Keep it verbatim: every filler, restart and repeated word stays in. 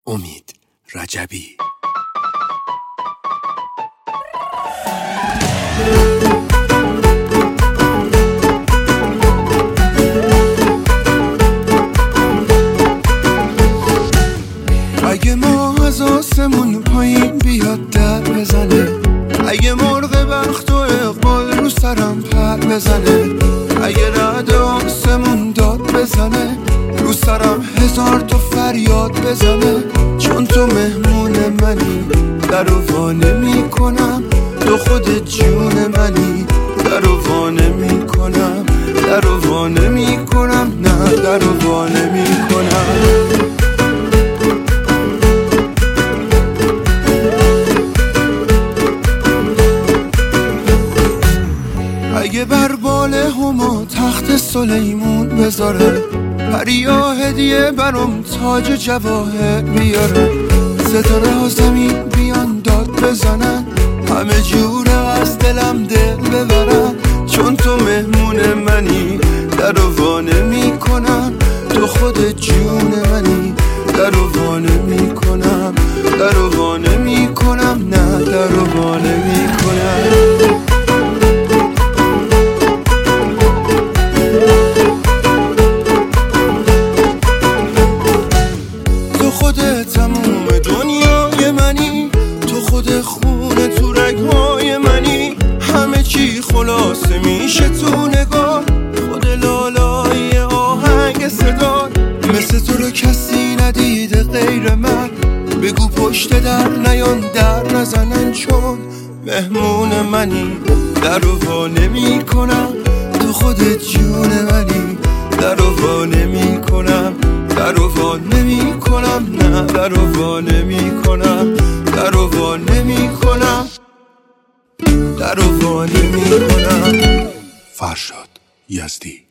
امید رجبی. اگه ما از آسمون پایین بیاد در بزنه، اگه مرغ بخت و اقبال رو سرم پر بزنه، اگه رعد آسمون داد بزنه، رو سرم هزار تا فریاد بزنه، چون تو مهمون منی درو وا نمی‌کنم، تو خود جون منی درو وا نمی‌کنم، درو وا نمی‌کنم، نه درو وا نمی‌کنم. اگه بر بال هما تخت سلیمون بذاره، پریا هدیه برام تاج جواهر بیاره، ستاره ها زمین بیان داد بزنن، همه جوره از دلم دل ببرن، چون تو مهمون منی درو وا نمی‌کنم، تو خود جون منی درو وا نمی‌کنم، درو وا نمی‌کنم، نه درو وا نمی‌کنم. تموم دنیای منی، تو خود خونه تو رگهای منی، همه چی خلاصه میشه تو نگاه، خود لالای آهنگ صدا، مثل تو رو کسی ندیده غیر من، بگو پشت در نیان در نزنن، چون مهمون منی درو وا نمی کنم، تو خود جون منی درو وا نمی کنم، درو وا نمی کنم، نه درو وا نمی کنم، درو وا نمی کنم، درو وا نمی کنم. فرشاد یزدی.